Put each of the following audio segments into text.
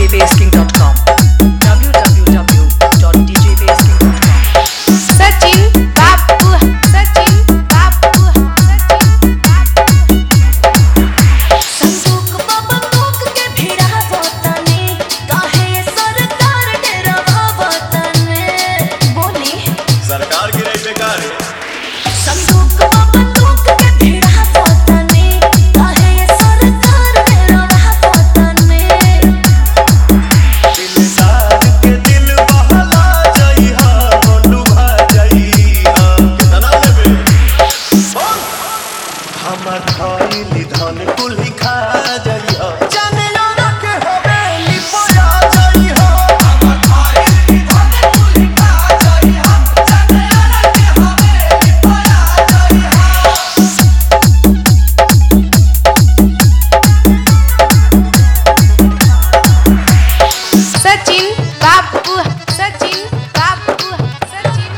djbasking.com www.djbasking.com Sachin बापू सचिन बापू सचिन बापू संदूक बंदूक के भिड़ा वतने काहे सरकार डेरावा वतने बोली सरकार की रही बेकार है। संदूक बंदूक के भिड़ा वतने काहे सरकार डेरावा वतने इंसान के दिल बहला जाई हा लुभा जाई हा कितना लेबे हमर खाइली धन कुल्ही खा जाई हा जाने ना के हवेली पया जाई हा हमर खाइली धन कुल्ही खा जाई हा जाने ना के हवेली पया जाई हा सचिन बापू सचिन बापू सचिन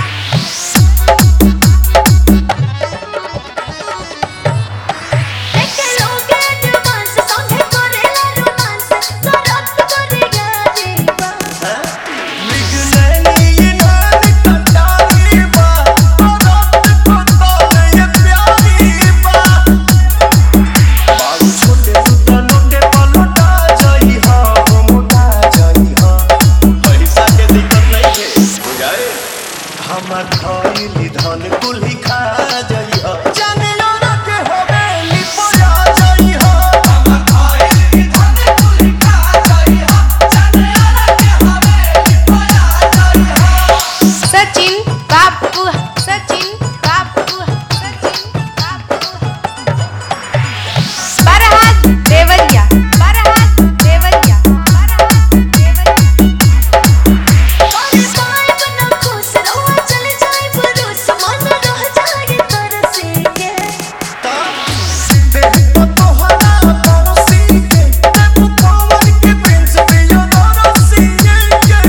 देखे लोगे डांस संगे करेला रोमांस करत करेगा जीवा निगनैनी नान कटारी बा औरत को तोले ये प्यारी बा बाल छोटे सुता नोटे पलटा जाई हा मोटा जाई हा पैसा के दिक्कत नहीं है बुझाए हमर खाइली धन कुल्ही खा जाई हा जाने ना के हवेली पया जाई हा हमर खाइली धन कुल्ही खा जाई हा जाने ना के हवेली पया जाई हा सचिन बापू सचिन बापू सचिन बापू बरहात देवरिया बरहात देवरिया बरहात देवरिया अरे बाय बना खुश रहो चले जाए पुरुष मन रह जाए तरसे के देखो तोहरा पड़ोसी के देखो कमर के प्रिंस पियो दोनों के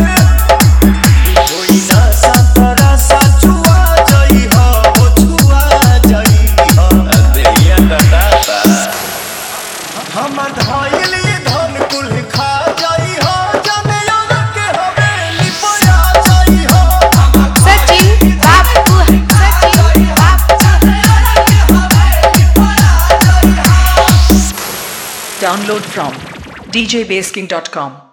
कोई ना सातरा सा छुआ जाई हा वो छुआ जाई हा देलिया दादा हमर धाइली धन कुल खा जाई हा जाने यार के हवेली पया जाई हा हमर सचिन बापू सचिन बापू Download from djbasking.com